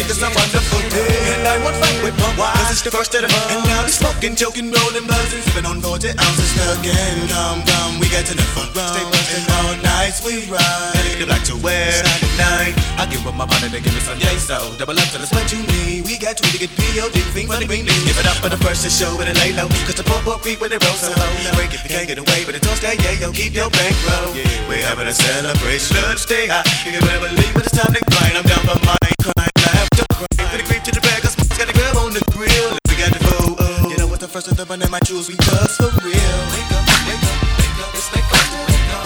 because I'm wonderful. And I won't fight with my wife, cause it's the first of the month. And now we smoking, joking, rolling, buzzing, sipping on 40 ounces again. Come, we get to the fun. Stay buzzing all night, we ride. And if you like to wear Saturday night, I give up my money to give me some day. So double up till it's what you need. We got tweet to get P.O.D. Thing for the green leaf. Give it up for the first to show it and lay low. Cause the poor creep when they roll so low. Break if you can't get away, but it don't stay, yeah, yo, keep your bankroll. We're having a celebration. Let's stay high. You can never leave, but it's time to grind. I'm down for mine, crying. I have to cry. For the creep to the bag, cause got a girl on the grill. We got the food. You know what's the first of the bun in my jewels? We just for real. Wake up, wake up, wake up. It's like first to wake up.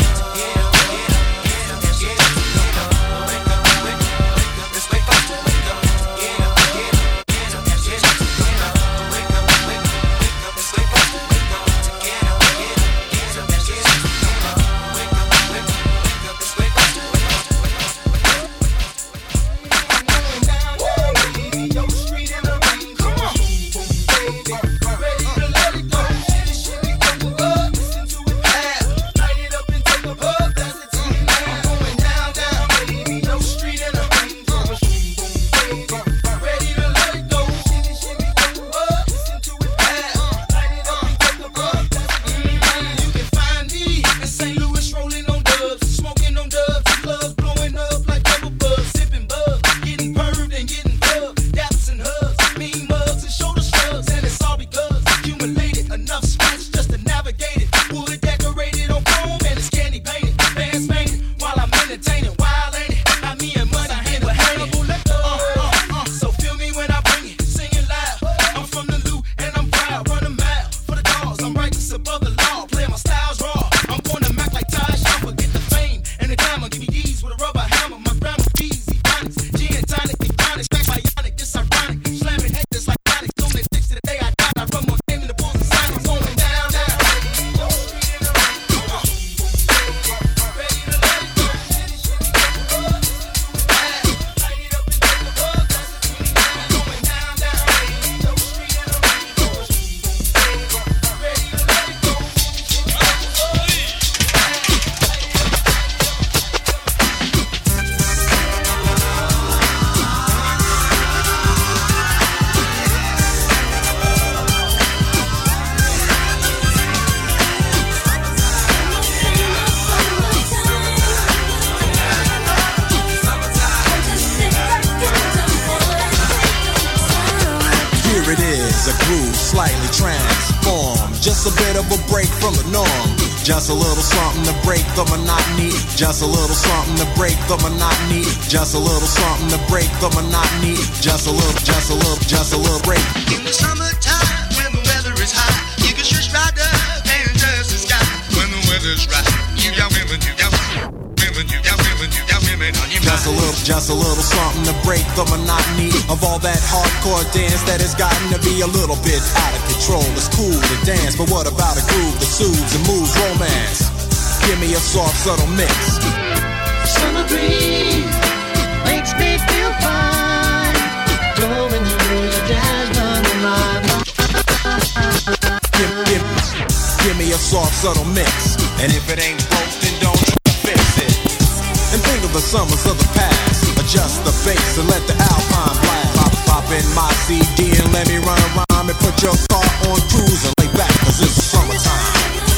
Just a little something to break the monotony. Just a little something to break the monotony. Just a little something to break the monotony. Just a little break. In the summertime, when the weather is high, you can just ride up and touch the sky. When the weather's right, you got women, you got women, you got women, you got women on your mind. Just a little something to break the monotony of all that hardcore dance that has gotten to be a little bit out of control. It's cool to dance, but what about a groove that soothes and moves romance? Give me a soft, subtle mix. Summer breeze makes me feel fine. Blowing the rose, jazz running live. Give me a soft, subtle mix. And if it ain't broke, then don't fix it. And think of the summers of the past. Adjust the bass and let the Alpine blast. Pop in my CD and let me run around and put your car on cruise and lay back, cause it's summertime.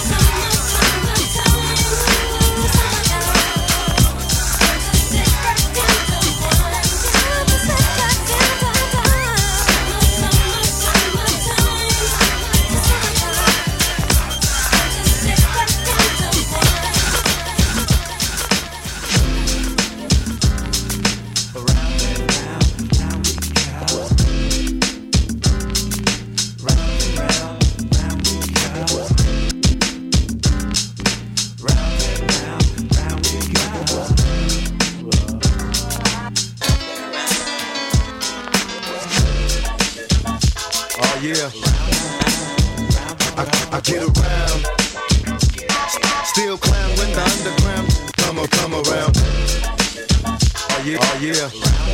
I get around, still clown when the underground come around. Oh yeah.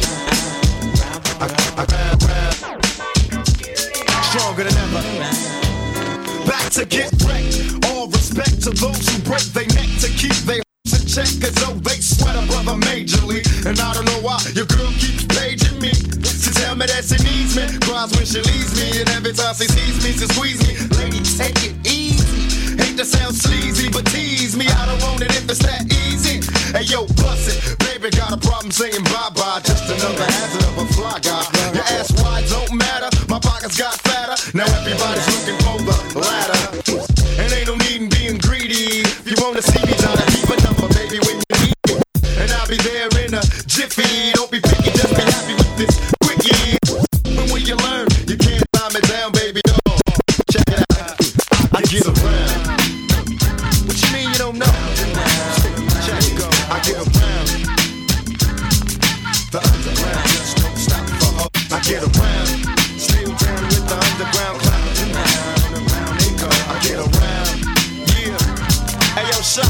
I stronger than ever. Back to get wrecked. All respect to those who break their neck to keep their in check, cause though they sweat a brother majorly. And I don't know why your girl keeps paging me. says she needs me, cries when she leaves me, and every time she sees me, she squeeze me. Lady, take it easy. Hate to sound sleazy, but tease me. I don't want it if it's that easy. Hey yo, bust it, baby, got a problem saying bye-bye. Just another hazard of a fly guy. Your ass wide don't matter, my pockets got fatter. Now everybody's looking for the ladder. And ain't no need in being greedy. If you wanna see me, try to keep a number, baby, when you need me. And I'll be there in a jiffy. Don't be picky, just be happy with this quickie. But when you learn, you can't tie me down, baby. Oh, check it out, I get around. What you mean you don't know? Check it go, I get around. The underground just don't stop for hope. I get around. Still down with the underground cloud. Around they go, I get around. Yeah, hey yo, shot.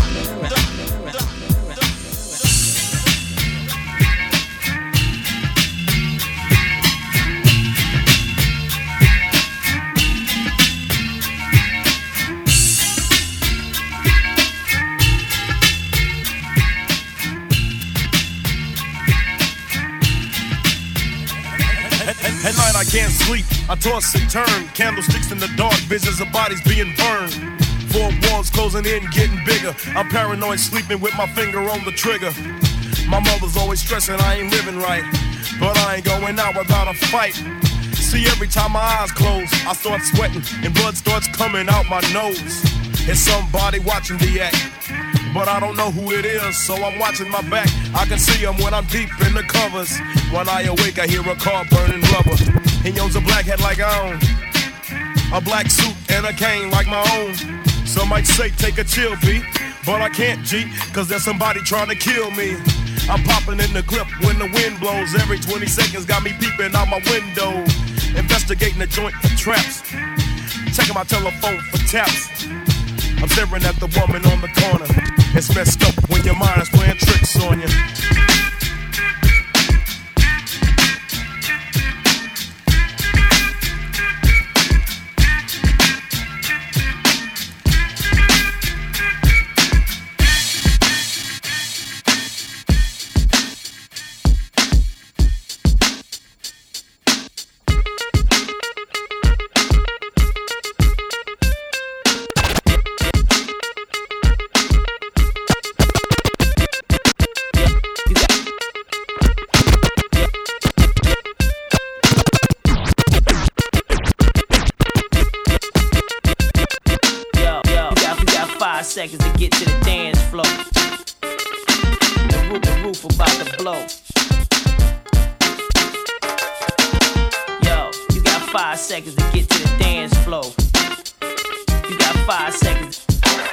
At night I can't sleep, I toss and turn. Candlesticks in the dark, visions of bodies being burned. Four walls closing in, getting bigger. I'm paranoid, sleeping with my finger on the trigger. My mother's always stressing I ain't living right, but I ain't going out without a fight. See, every time my eyes close, I start sweating and blood starts coming out my nose. It's somebody watching the act, but I don't know who it is, so I'm watching my back. I can see them when I'm deep in the covers. When I awake, I hear a car burning rubber. He owns a black hat like I own, a black suit and a cane like my own. Some might say take a chill beat, but I can't, G, cause there's somebody trying to kill me. I'm popping in the clip when the wind blows. Every 20 seconds got me peeping out my window, investigating the joint for traps, checking my telephone for taps. I'm staring at the woman on the corner. It's messed up when your mind is playing tricks on you. Seconds to get to the dance floor. The roof about to blow. Yo, you got 5 seconds to get to the dance floor. You got 5 seconds.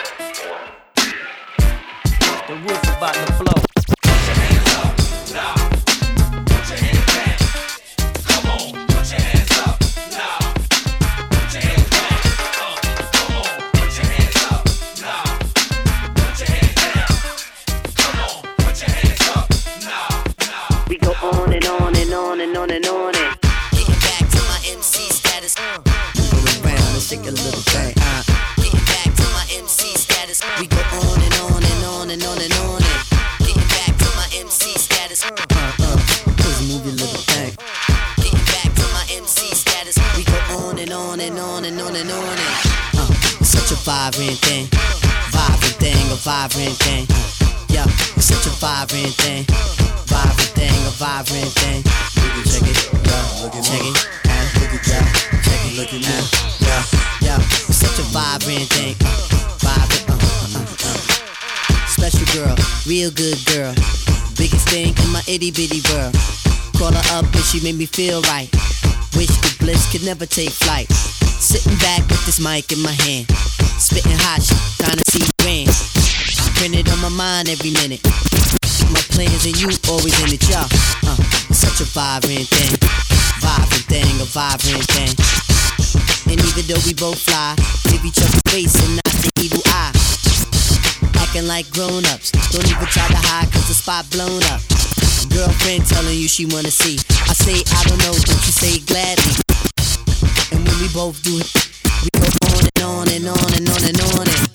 The roof about to blow. Put your hands up, now. Put your hands back. Come on, put your hands up, now. Put your hands back. Come on, put your hands up, now. Put your hands down. Come on, put your hands up, now. We go on and on and on and on and on and. Getting back to my MC status. Move around and shake a little thing. Getting back to my MC status. We go on and on and on and on and on and. Getting back to my MC status. Please move your little thing. Getting back to my MC status. We go on and on and on and on and on and. Such a vibrant thing. Vibrant thing, a vibrant thing. Yeah, it's such a vibrant thing. Vibrant thing, a vibrant thing. Check it, check it, check it, look at now. Yeah, it's such a vibrant thing. Vibrant, special girl, real good girl. Biggest thing in my itty bitty world. Call her up and she made me feel right. Wish the bliss could never take flight. Sitting back with this mic in my hand, spitting hot shit, trying to see grand. Printed on my mind every minute. My plans and you always in it, y'all. Such a vibrant thing. Vibrant thing, a vibrant thing. And even though we both fly, give each other face and not the evil eye. Acting like grown-ups, don't even try to hide cause the spot blown up. Girlfriend telling you she wanna see. I say I don't know, but you say gladly. And when we both do it, we go on and on and on and on and on and.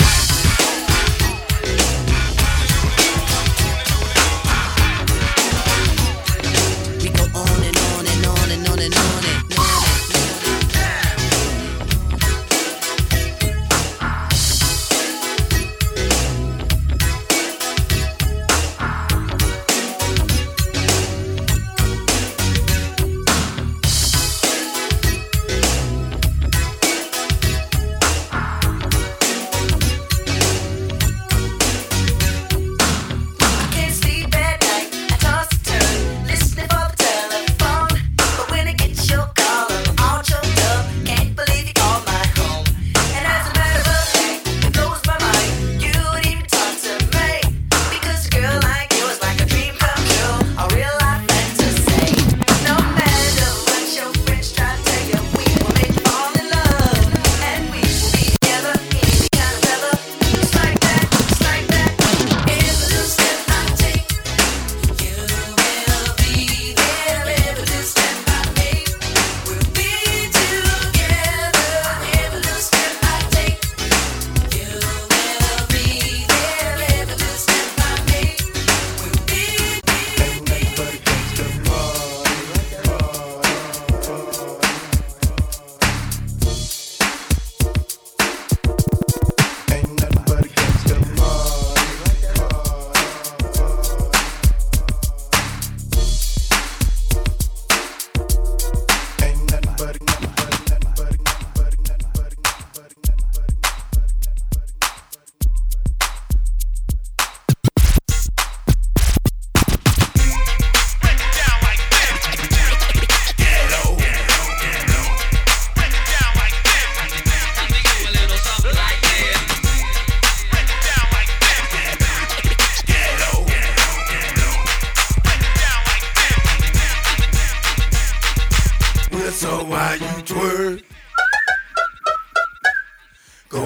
We go on and on and on and on and on.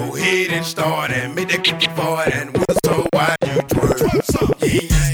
Go ahead and start and make that kick for it and whistle while you twerk. Yeah.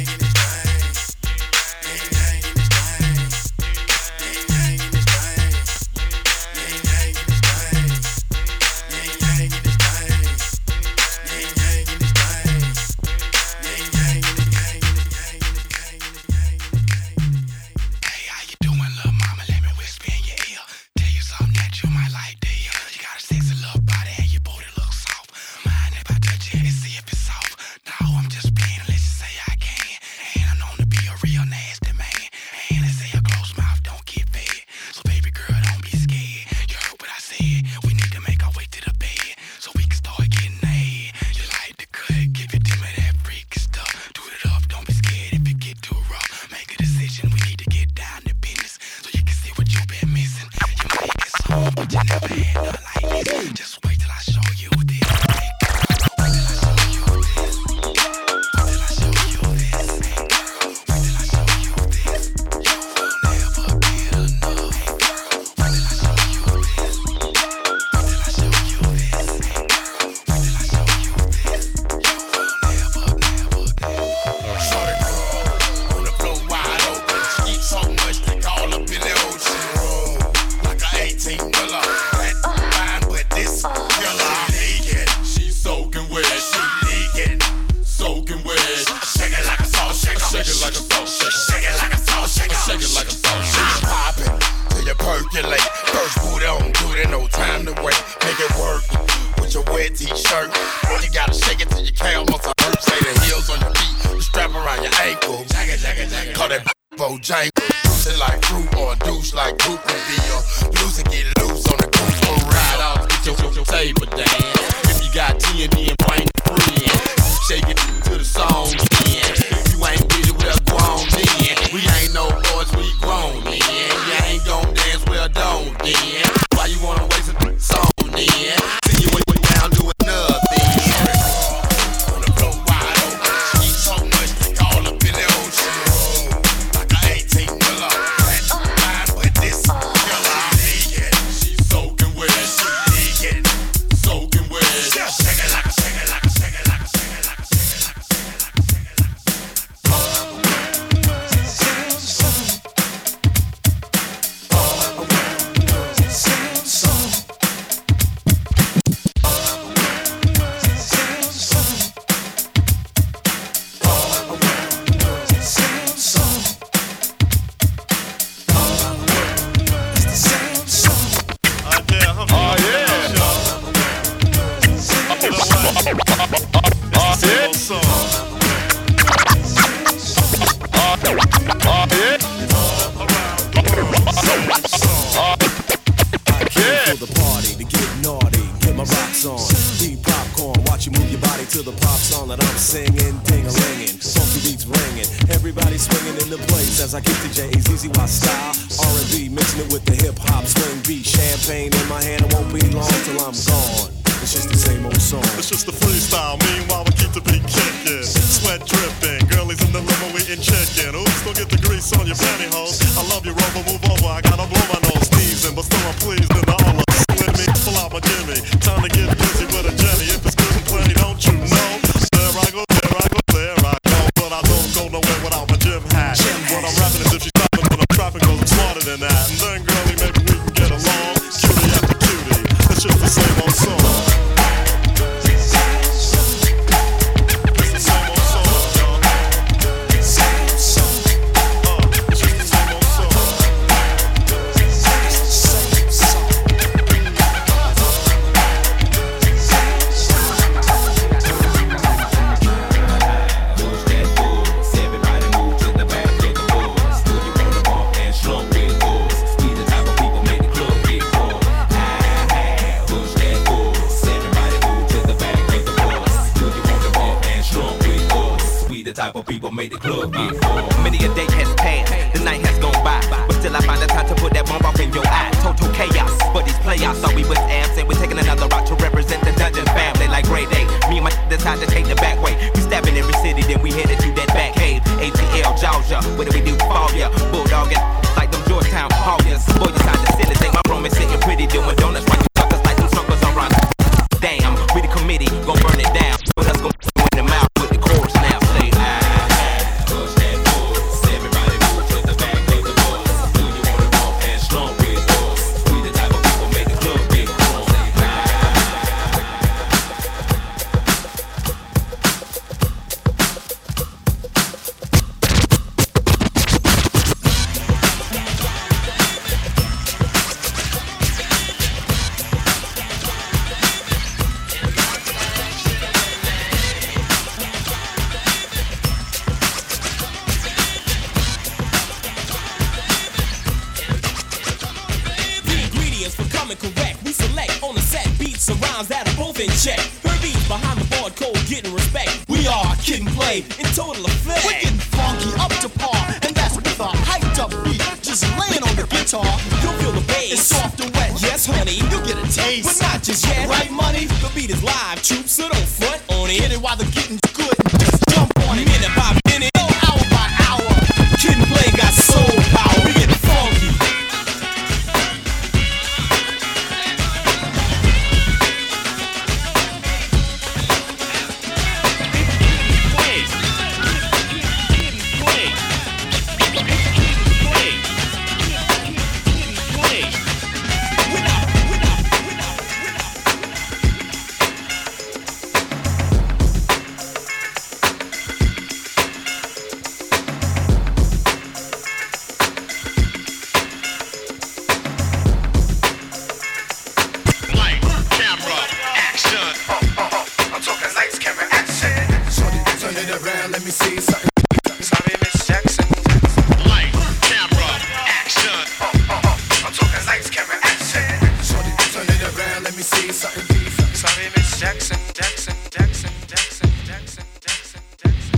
Boy, you sound silly, think my room is sitting pretty, doing donuts while you suckers like them suckers on run. Damn, we city, gon' burn it down. But us gon' in the mouth with the chorus now. Say push that bus. Everybody move to the back of the bus. Do you wanna walk and strong with us? We the type of people make the club get wrong. Correct, we select on the set beats and rhymes that are both in check. Her beats behind the board, code getting respect. We are Kid and Play in total effect. We're getting funky up to par, and that's with a hyped up beat. Just laying on the guitar, you'll feel the bass. It's soft and wet, yes honey, you'll get a taste. But not just yet, right money? The beat is live, troops, so don't front on it. Hit it while the getting's good, just jump on it. Minute by minute, hour by hour. Kid and Play got soul power, we get funky. Let me see something. Sorry, Miss Jackson. Light, camera, action. I'm talking lights, camera, action. Shorty, turn it around. Let me see something. Sorry, Miss Jackson, Jackson, Jackson, Jackson, Jackson, Jackson, Jackson.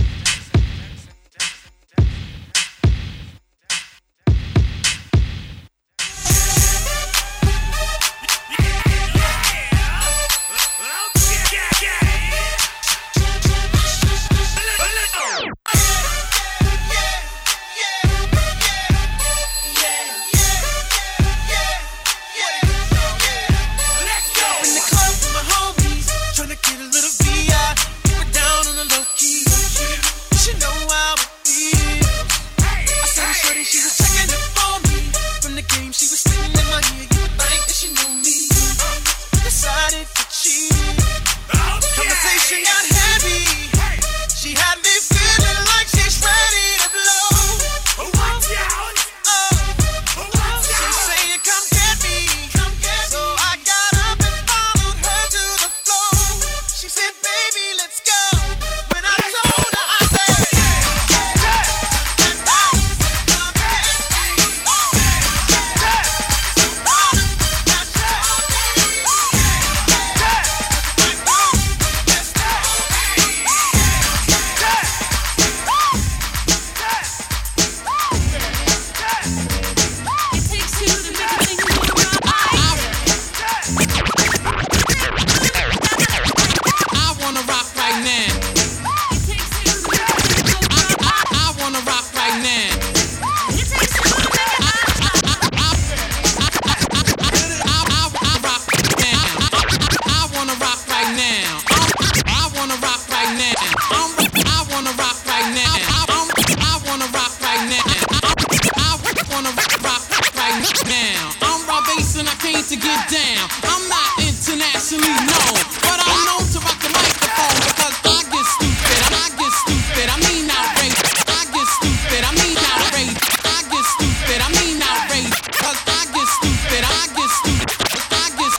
To get down, I'm not internationally known, but I'm known to rock the microphone because I get stupid, I get stupid, I mean outrageous. I get stupid, I mean outrageous. I get stupid, I mean outrageous. Cause I get stupid, I get stupid. I get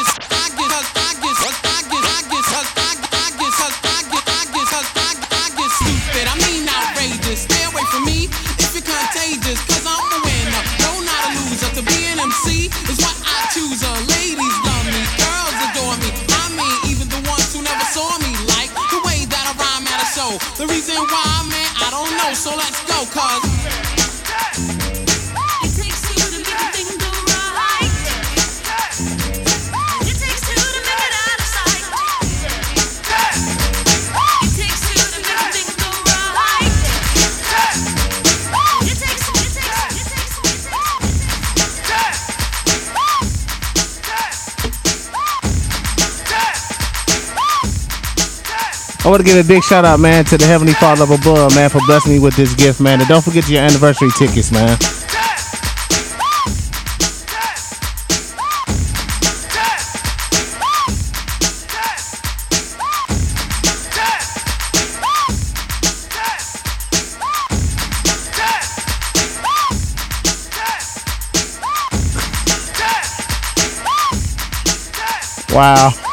stupid, I mean outrageous. Stay away from me if you're contagious, cause I'm a winner, no not a loser. To be an MC is what I choose. Ladies love me, girls adore me. I mean, even the ones who never saw me like the way that I rhyme at a show. The reason why, man, I don't know. So let's go, cause it takes two to make a thing go right. It takes two to make it out of sight. It takes two to make a thing go right. It takes. I want to give a big shout out, man, to the Heavenly Father of above, man, for blessing me with this gift, man. And don't forget your anniversary tickets, man. Wow.